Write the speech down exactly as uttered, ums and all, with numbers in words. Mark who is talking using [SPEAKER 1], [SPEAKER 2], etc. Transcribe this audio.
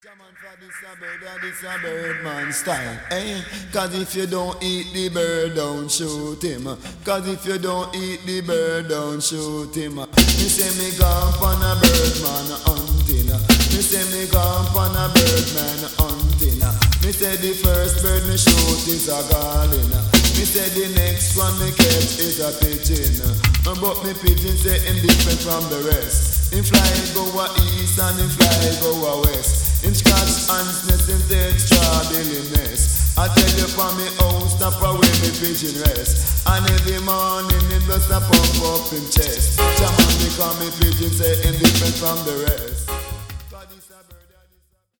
[SPEAKER 1] Come on for this a bird, and this a bird man style, eh? Cause if you don't eat the bird, don't shoot him. Cause if you don't eat the bird, don't shoot him. Me say me gone on a bird man hunting. Me say me gone on a bird man hunting. Me say the first bird me shoot is a garland. Me say the next one me catch is a pigeon. But me pigeon say him different from the rest. Him fly go a east and him fly go a west. Him scratch hands, nest, him take strawberry nest. I tell you from me house, stop away me pigeon rest. And every morning him just a pump up him chest. Chairman me call me pigeon, say him different from the rest.